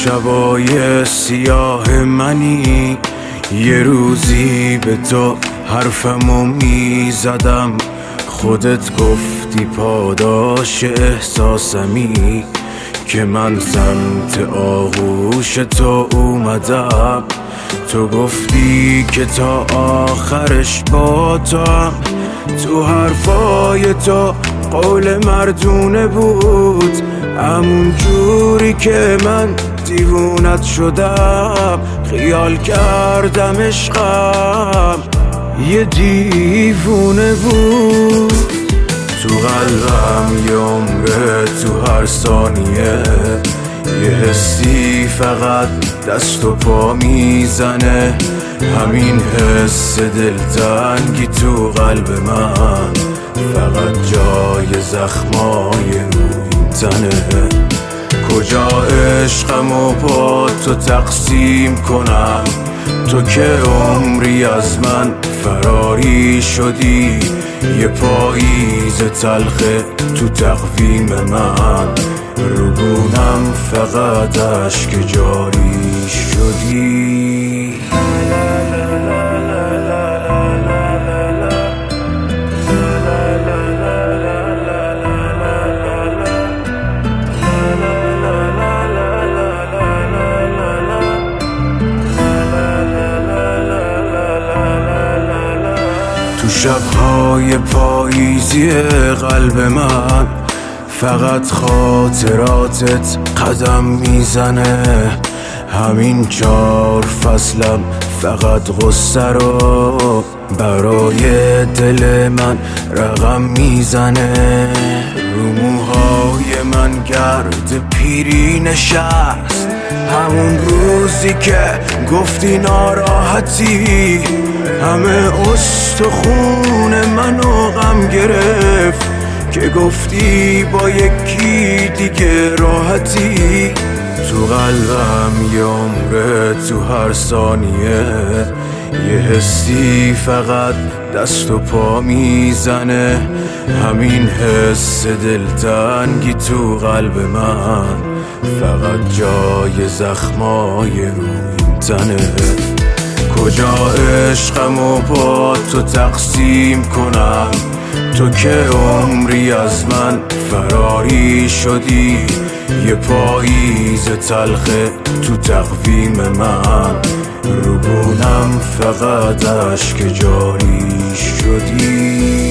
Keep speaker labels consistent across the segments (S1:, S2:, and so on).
S1: شبای سیاه منی، یه روزی به تو حرفمو میزدم، خودت گفتی پاداش احساسمی، که من سمت آغوش تو اومدم. تو گفتی که تا آخرش با تو هم، تو حرفای تو قول مردونه بود، همون جوری که من دیوونت شدم، خیال کردم عشقم یه دیوونه بود. تو قلبم یه عمره، تو هر ثانیه یه حسی فقط دست و پا میزنه، همین حس دلتنگی تو قلب من فقط جای زخمای روی تنه. کجا عشقمو با تو تقسیم کنم، تو که عمری از من فراری شدی، یه پاییز تلخه تو تقویم من، رو گونم فقط اشک جاری شدی. تو شب‌های پاییزی قلب من فقط خاطراتت قدم میزنه، همین 4 فصلم فقط غصه رو برای دل من رقم میزنه. رو موهای من گرد پیری نشست، همون روزی که گفتی ناراحتی، همه استخون منو غم گرفت، که گفتی با یکی دیگه راحتی. تو قلبم یه عمره، تو هر ثانیه یه حسی فقط دست و پا میزنه، همین حس دلتنگی تو قلب من فقط جای زخمای روی تنه. کجا عشقمو با تو تقسیم کنم، تو که عمری از من فراری شدی، یه پاییز تلخه تو تقویم من، رو گونم فقط اشک جاری شدی.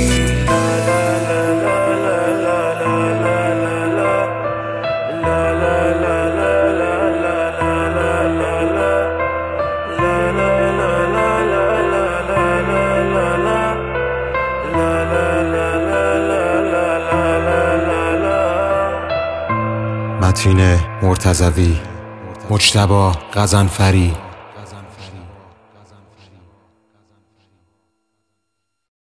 S2: متین مرتضوی، مجتبی غضنفری.